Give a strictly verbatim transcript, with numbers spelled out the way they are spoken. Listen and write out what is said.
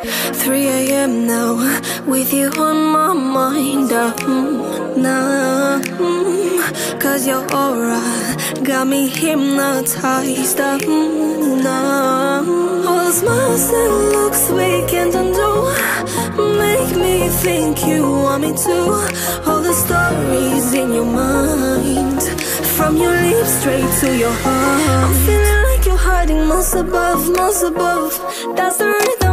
three a m now, with you on my mind. uh, mm, Nah, mm, cause your aura got me hypnotized. uh, mm, Nah, all the smiles and looks we can't undo make me think you want me to. All the stories in your mind, from your lips straight to your heart. I'm feeling like you're hiding miles above, miles above. That's the rhythm